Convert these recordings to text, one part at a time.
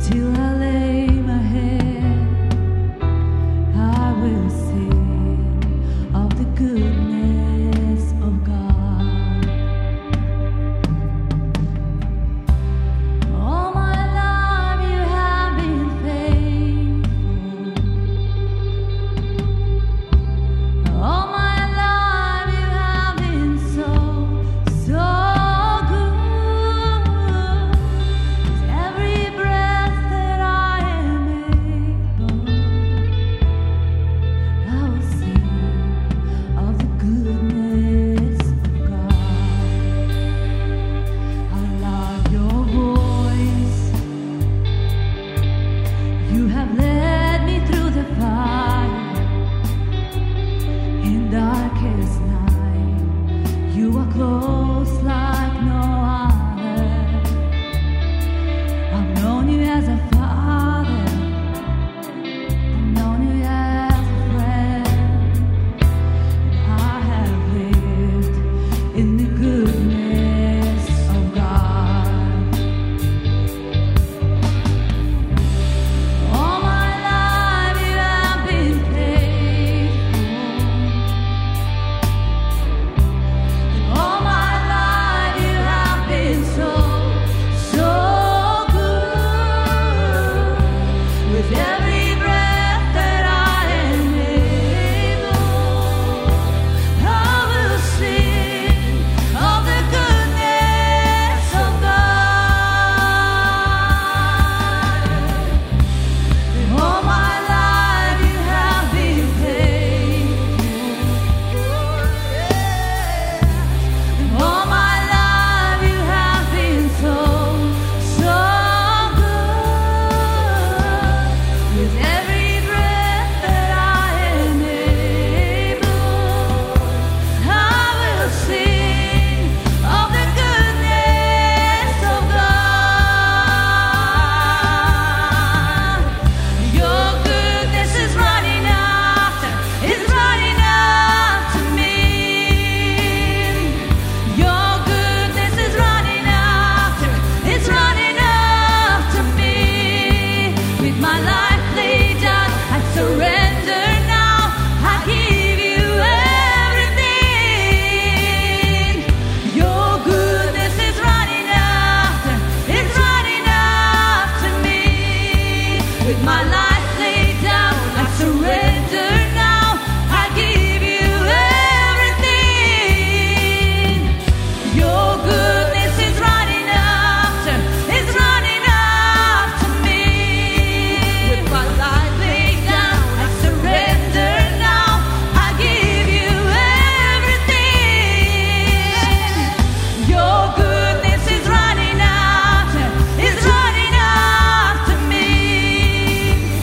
Till I lay my head, I will sing of the goodness of God. All my life you have been faithful. All my life you have been so good. With every breath that I am able, I will sing of the goodness of God. I love your voice. You have led me through the fire. In darkest night, you are close like no other. I've known you as a father. I've known you as a friend. I have lived in the goodness of God. All my life you have been faithful. All my life you have been so good. With every breath that I am able, I will sing of the goodness of God. All my life you have been faithful. All my life you have been so good. With every breath that I am able, I will sing of the goodness of God. Your goodness is running after me. Your goodness is running after me. With my life laid down, I surrender now. I give you everything. Your goodness is running after me. With my life laid down, I surrender now. I give you everything. Your goodness is running after me. With my life laid down, I surrender now. I give you everything. Your goodness is running after me.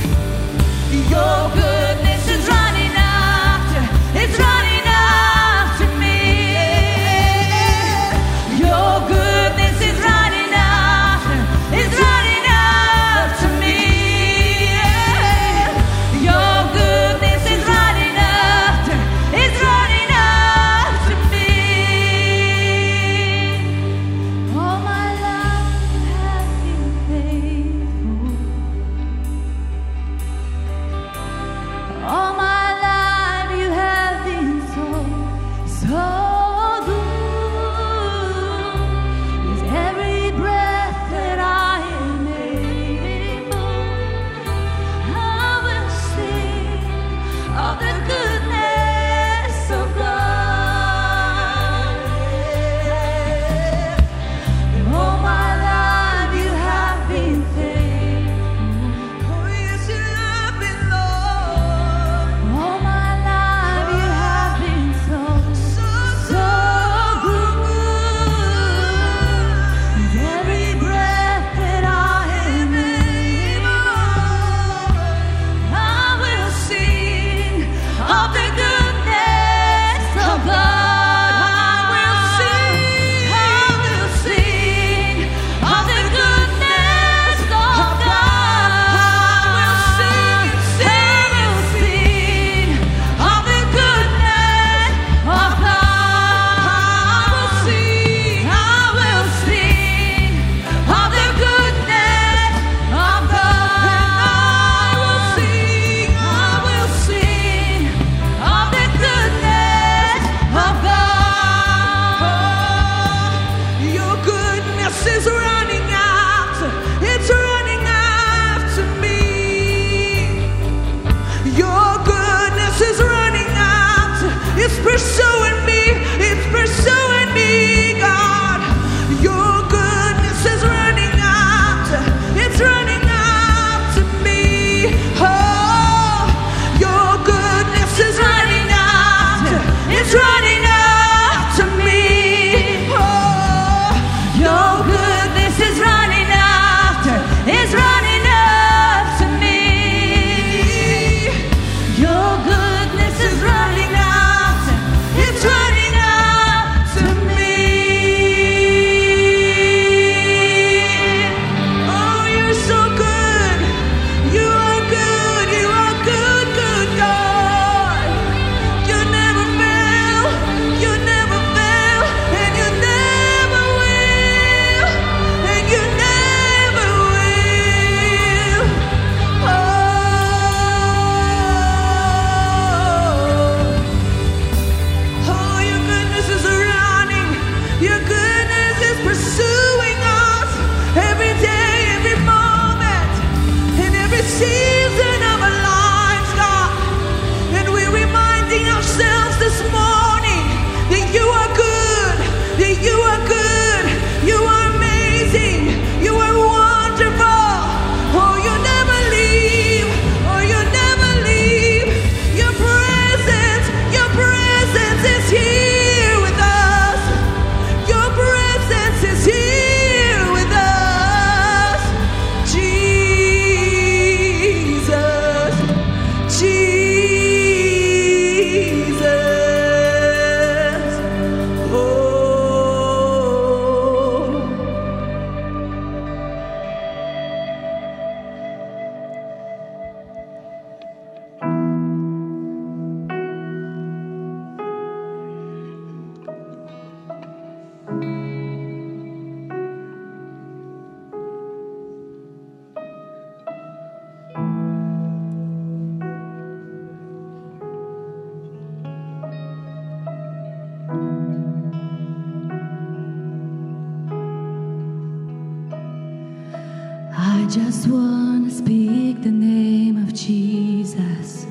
just want to speak the name of Jesus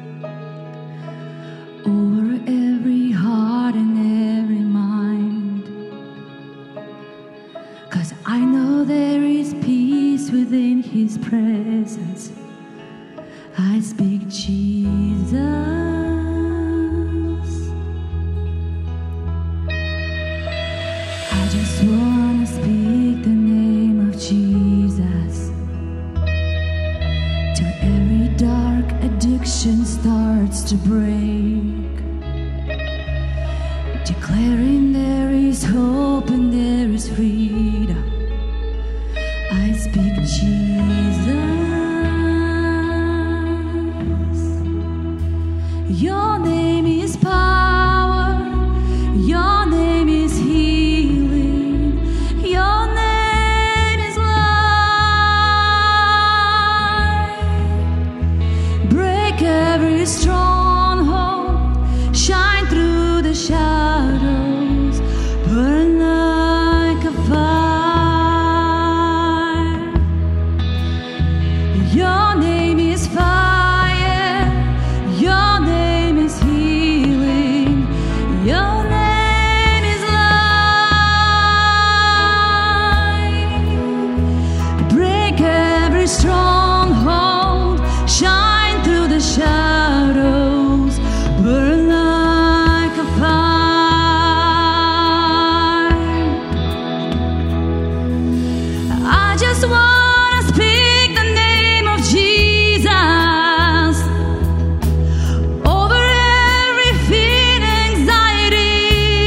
over every heart and every mind, 'cause I know there is peace within His presence. I speak Jesus. I just want to speak the name of Jesus till every dark addiction starts to break, declaring there is hope and there is freedom. I speak Jesus. Your name is power, your name is healing, your name is light. Break every stronghold, shine through the shadows, burn like a fire. Your name is fire, your name is healing, your name is light. Break every stronghold, shine through the shadows, burn like a fire. I just want to speak the name of Jesus over every fear, anxiety,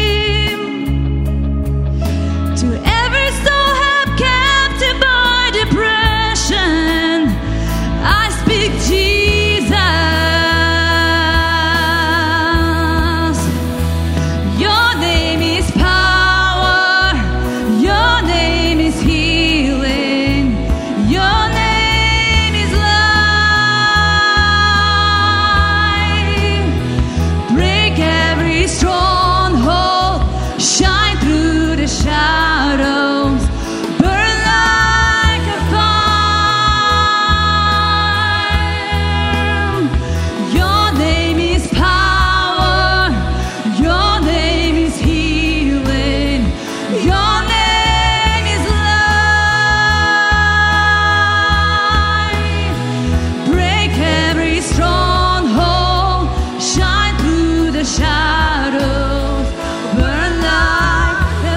to every soul held captive by depression. I speak Jesus. Your name is power, your name is healing, your name is light. Break every stronghold, shine through the shadows, burn like a fire. Your name is power, your name is healing, your name is light. Break every stronghold, shine through the shadows, burn like a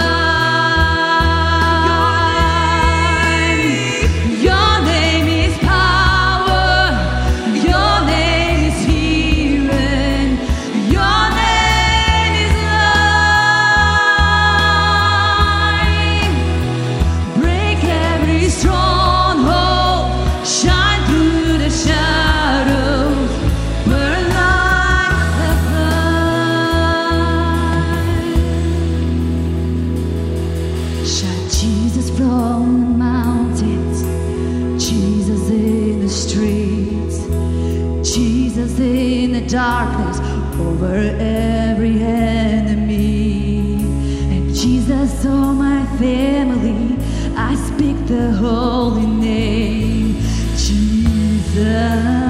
fire. Your name is power, your name is healing, your name is light. Break every stronghold, shine through the shadows, burn like a fire. Shout Jesus from the mountains, Jesus in the streets, Jesus in the darkness over every enemy, and Jesus on my family. I speak the holy name, Jesus.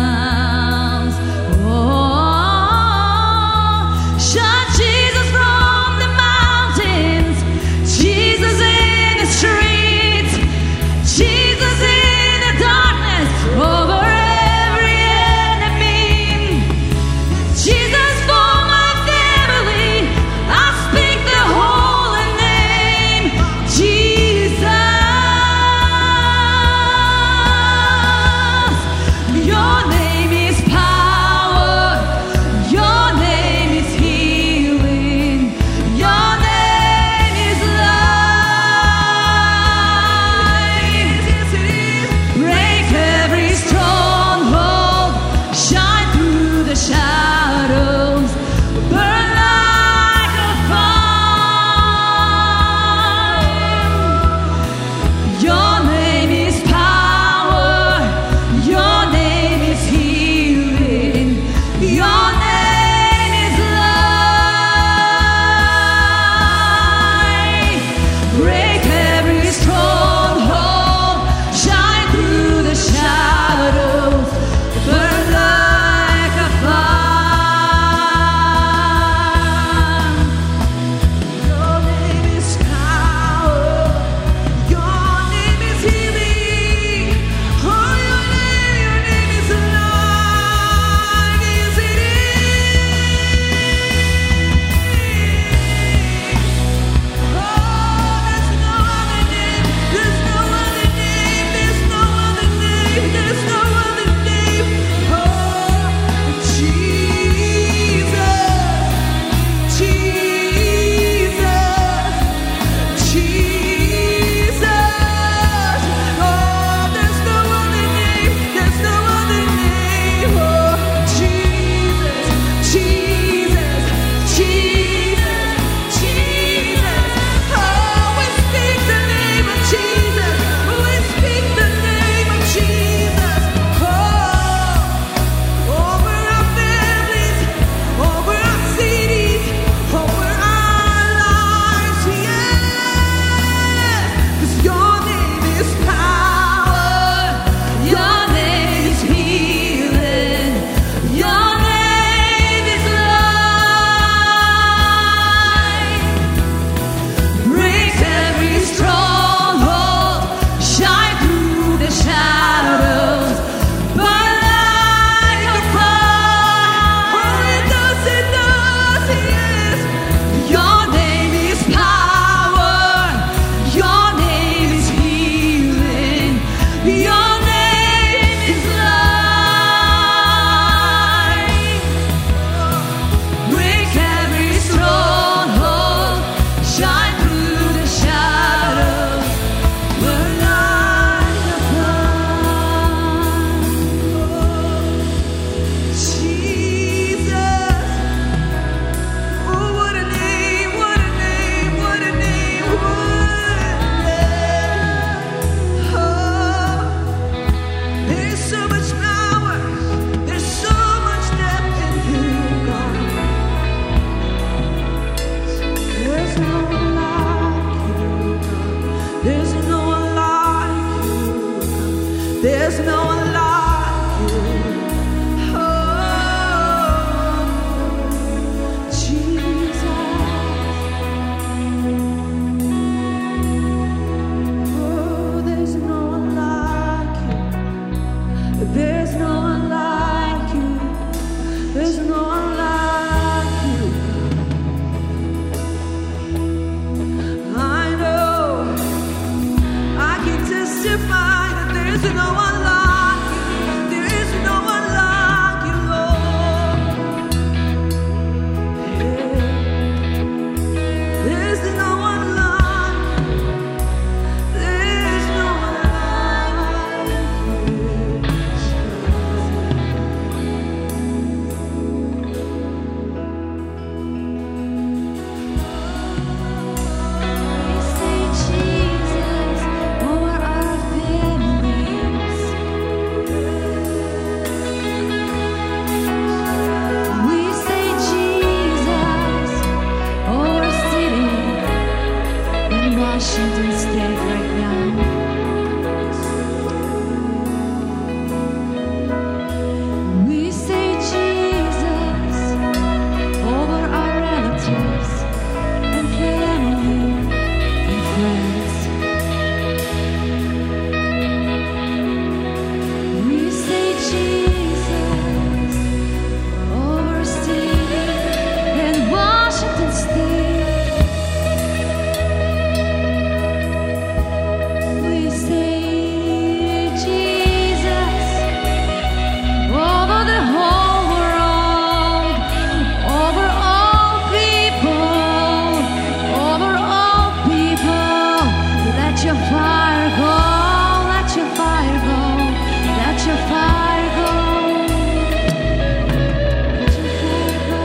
Oh, shout Jesus from the mountains, Jesus in the streets, Jesus in the darkness over every enemy, Jesus for my family. I speak the holy name, Jesus. There's no one like you. Oh, Jesus. Oh, there's no one like you. There's no one like you. There's no one like you. I know I can testify that there's no one like you. There is no one like you, Lord. Yeah. There's no one like you. There's no one like you. We say Jesus over our families. We say Jesus over our city in Washington State right now. We say Jesus over our relatives and family and friends. We say Jesus over state and Washington State. We say Jesus over the whole world, over all people, over all people. Let your fire go, let your fire go, let your fire go. Let your fire go.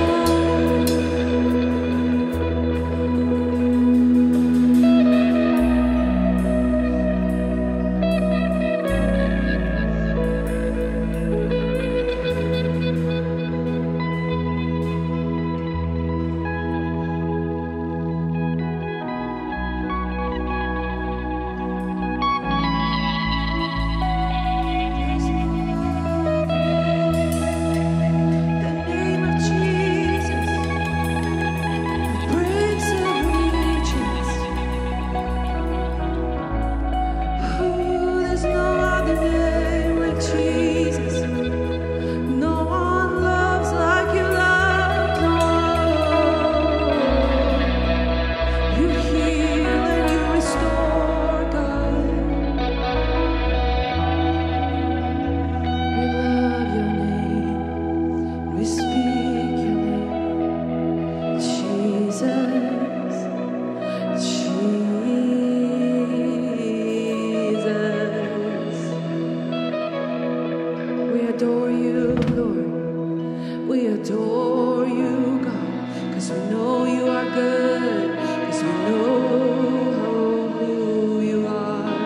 The name of Jesus breaks every chains. Oh, there's no other name like Jesus. No one loves like you love. No. You heal and you restore, God. We love your name. We speak your name. Jesus. Jesus. We adore you, Lord. We adore you, God, because we know you are good, because we know who you are.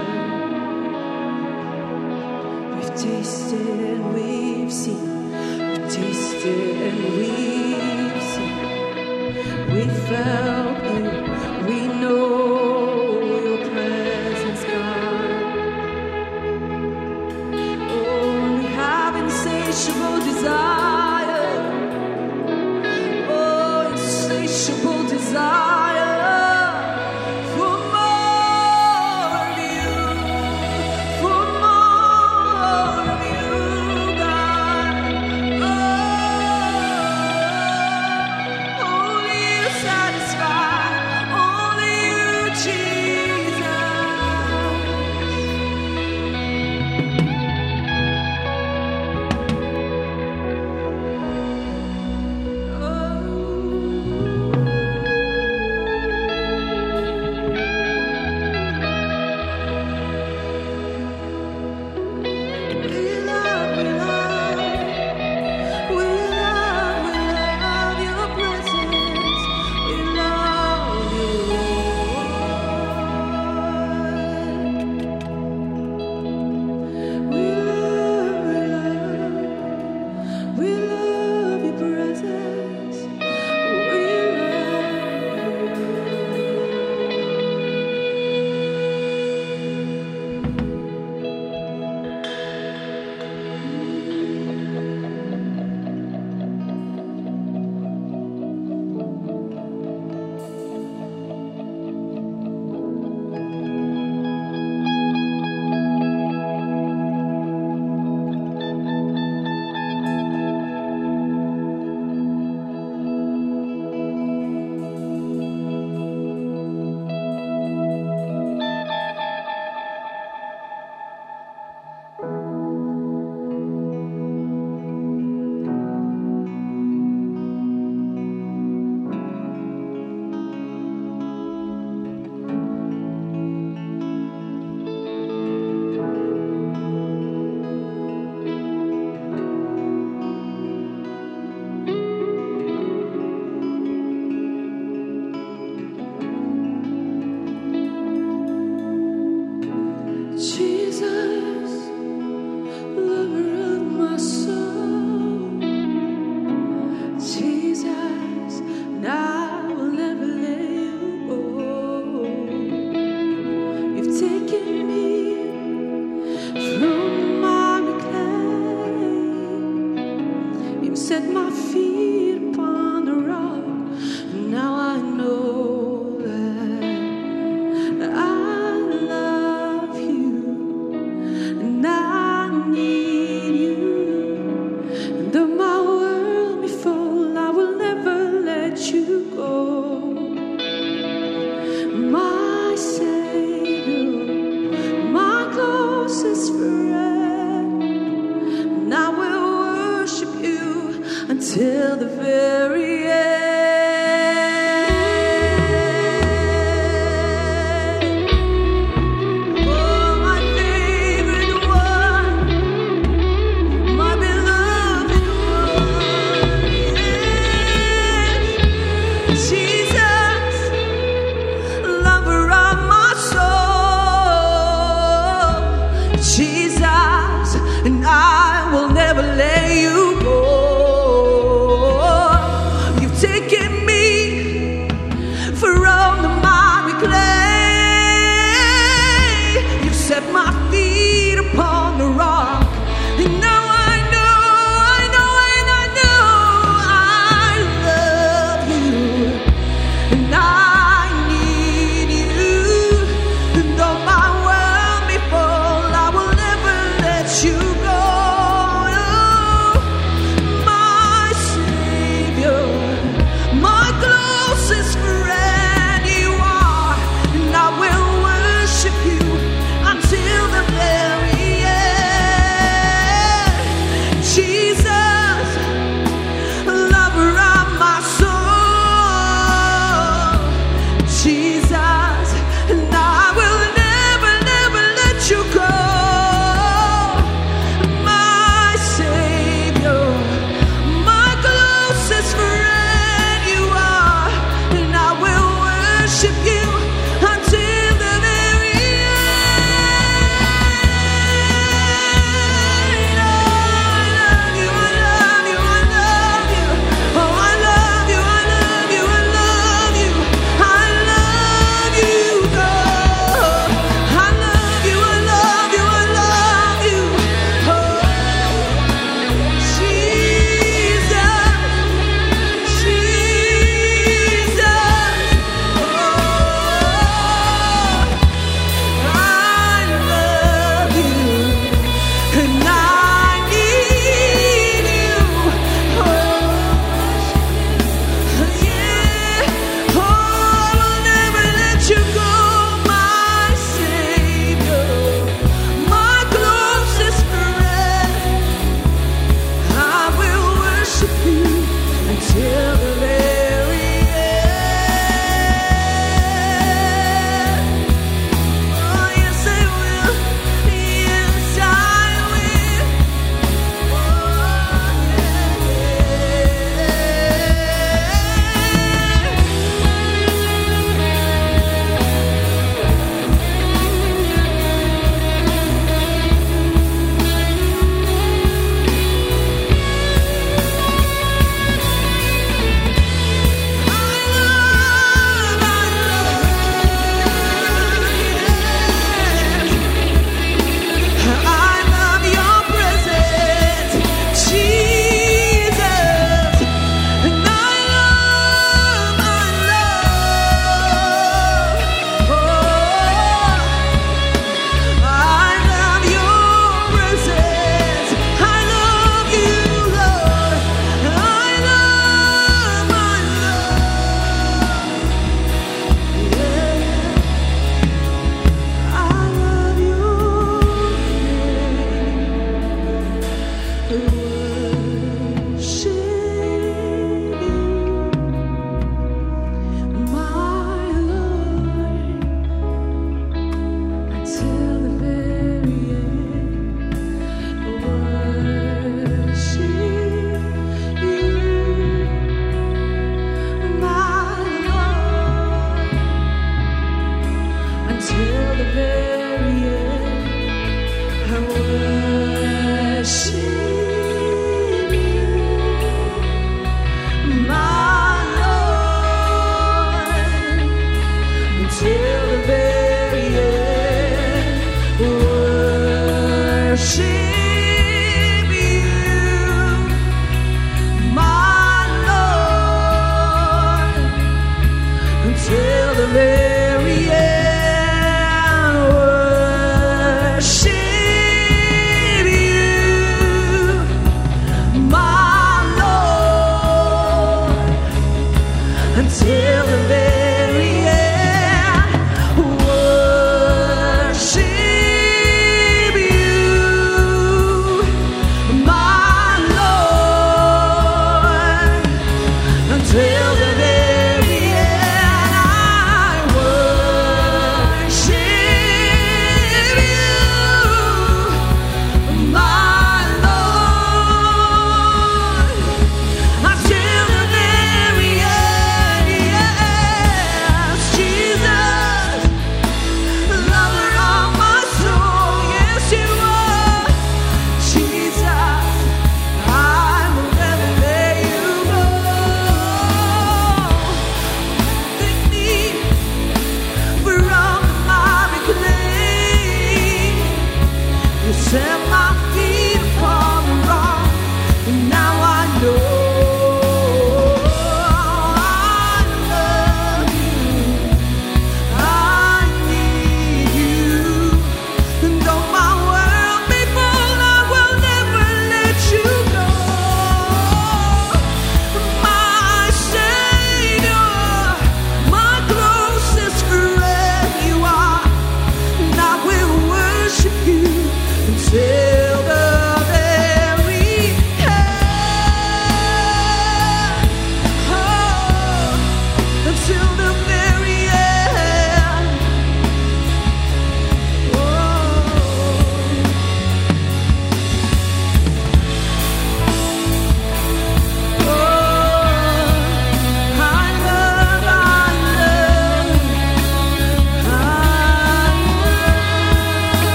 We've tasted and we've seen. We've tasted and we've seen. We felt you. We know your presence, God. Oh, we have insatiable desire. Oh, insatiable desire for more of you, for more of you, God. Oh, only you satisfy, only you, Jesus. till the very end. Oh, my favorite one, my beloved one, yes. Jesus, lover of my soul, Jesus, and I will never let you go.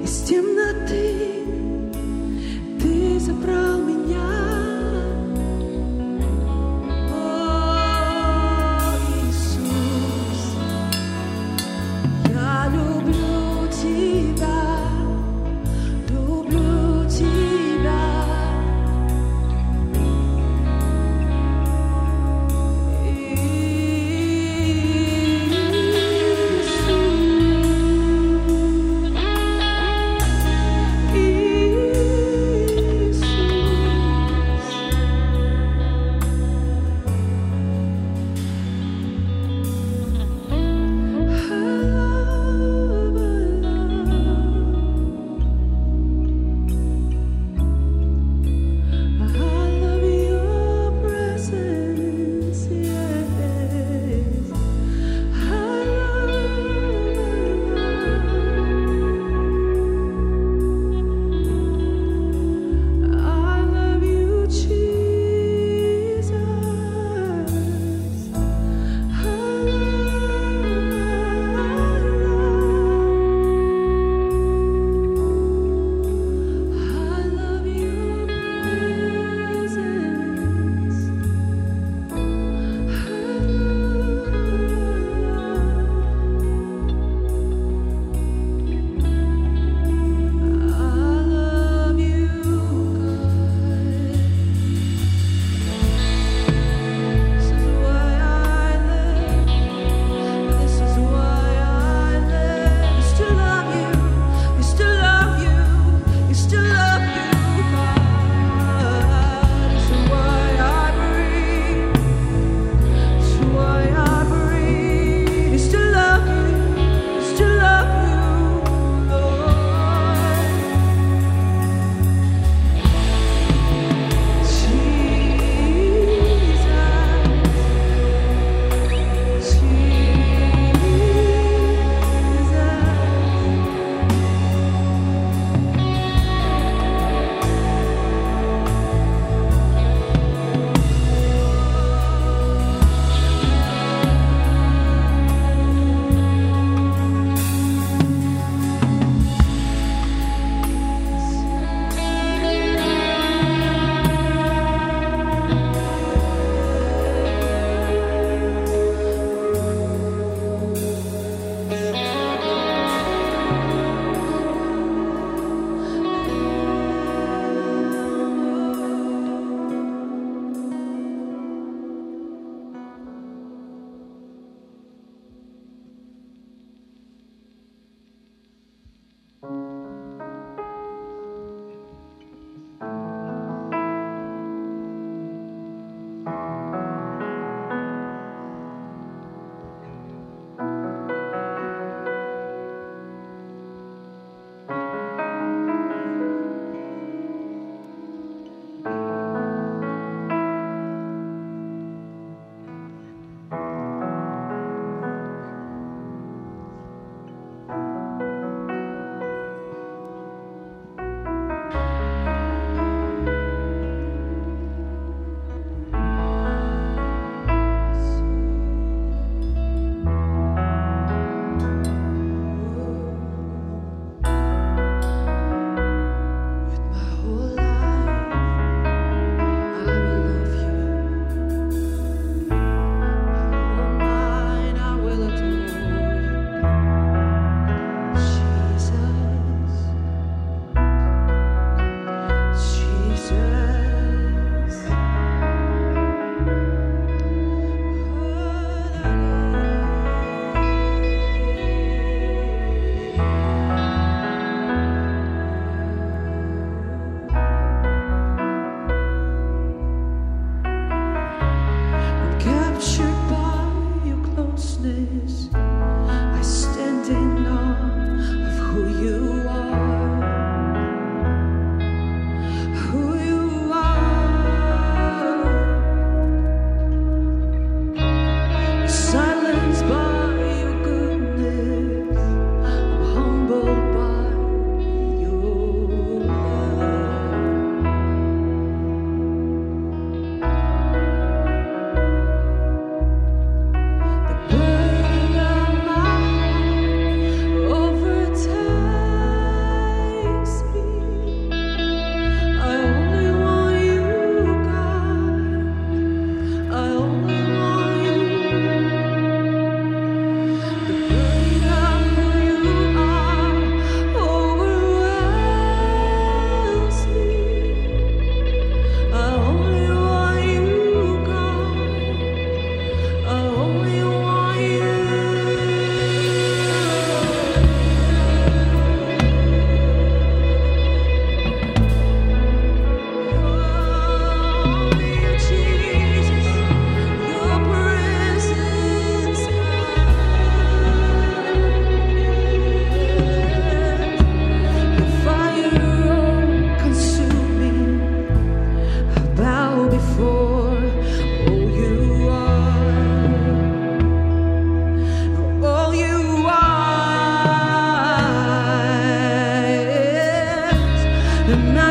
Из темноты Ты забрал меня. О, Иисус, я люблю Тебя, люблю Тебя. Иисус,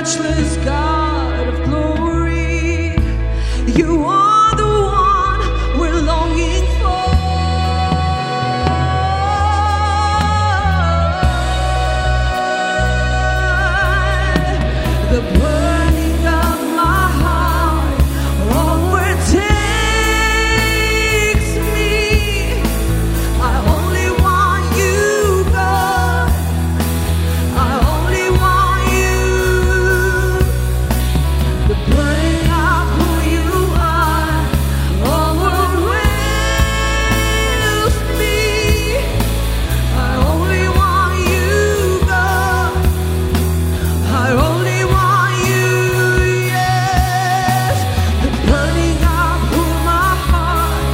matchless God of glory. You are the one we're longing for. The burning of my heart overtakes me. I only want you, God. I only want you. The burning of who you are overwhelms me. I only want you, God. I only want you, yes. The burning of who my heart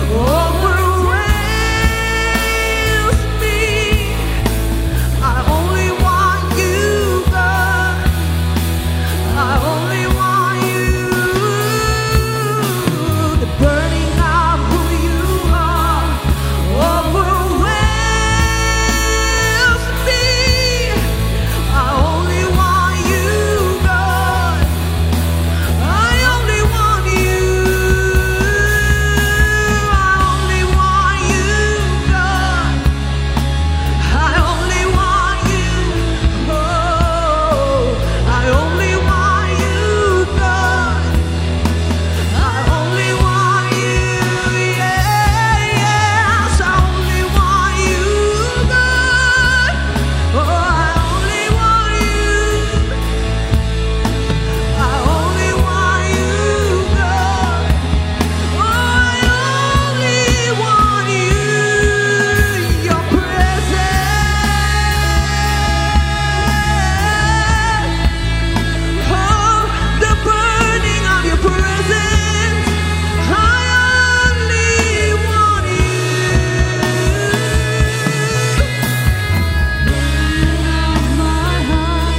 overwhelms me. I only want you, God. I only want you. The burning of who you are overwhelms me. I only want you, God. I only want you. I only want you, God. I only want you. Oh, I only want you, God. I only want you. Yeah, yes, I only want you, God. Oh, I only want you. I only want you, God. Oh, I only want you. Your presence. Oh, the burning of your presence. I only want you. My heart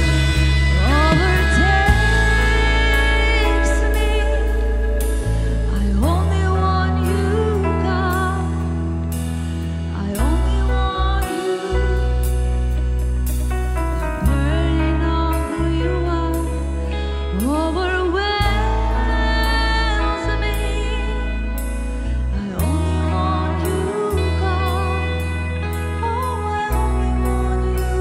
overtakes me. I only want you, God. I only want you. Burning of who you are overwhelms me. I only want you, God. Oh, I only want you.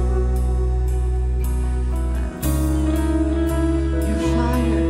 Your fire,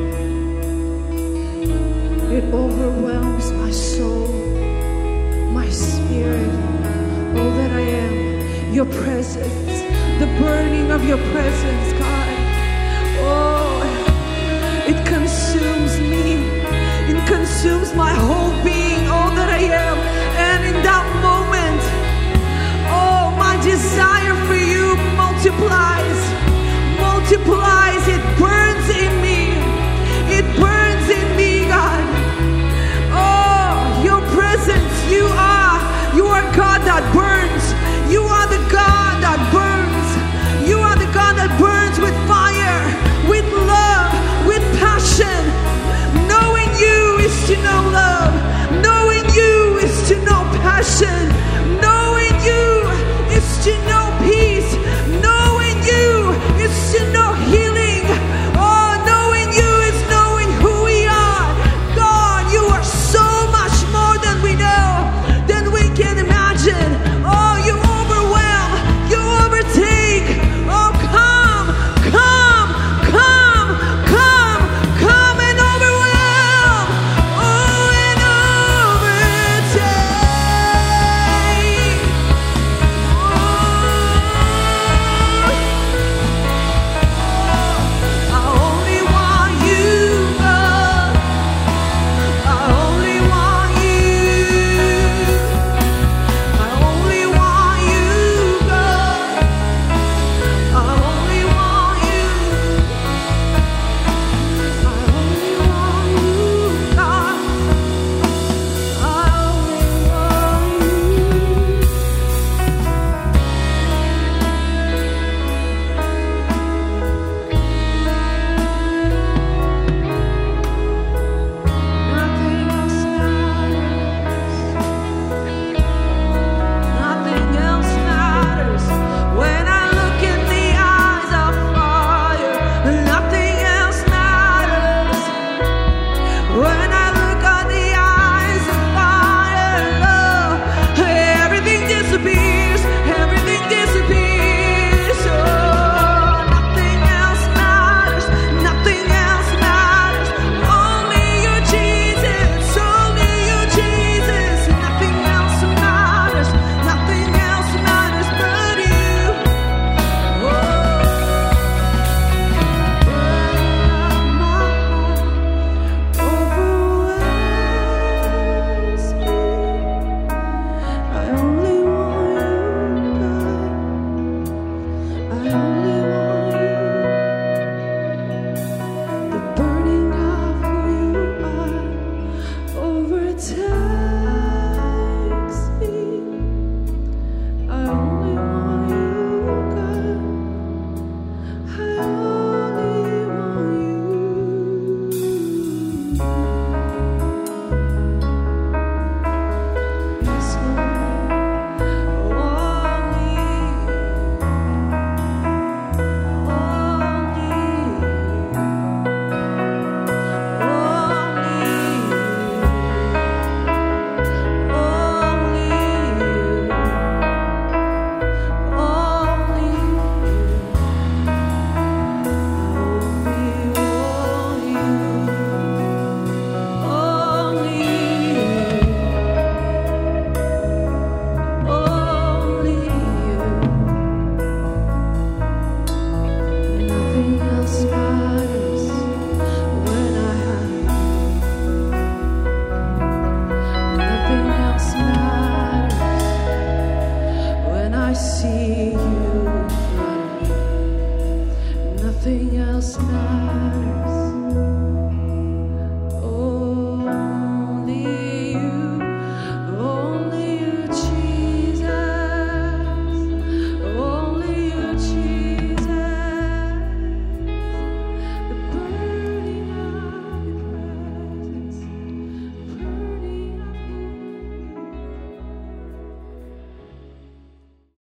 it overwhelms my soul, my spirit, all that I am. Your presence, the burning of your presence, God. Oh, it consumes me. It consumes my whole being, all that I am. And in that moment, oh, my desire for you multiplies. Multiplies. It burns in me. It burns in me, God. Oh, your presence. You are God that burns. You are the God that burns. You are the God that burns with fire, with love, with passion. Knowing you is to know love. See you in front of me. Nothing else matters.